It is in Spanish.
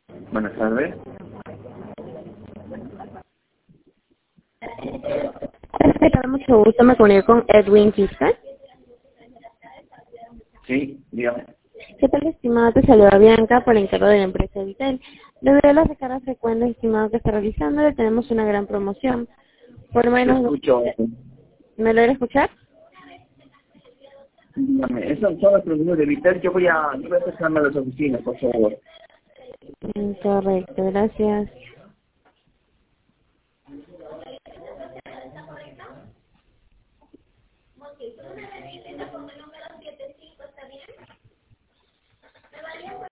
Buenas tardes. ¿Qué tal? Mucho gusto, me comunico con Edwin Quispe. Sí, dígame. ¿Qué tal, estimado? Te saluda Bianca por encargo de la empresa Vitel. Debido a las recargas frecuentes, estimado, que está realizando, le tenemos una gran promoción. Por lo Lo menos, escucho. ¿me logra escuchar? Dígame. Esas son las preguntas de Vitel. Yo voy a acercarme a las oficinas, por favor. Correcto, gracias.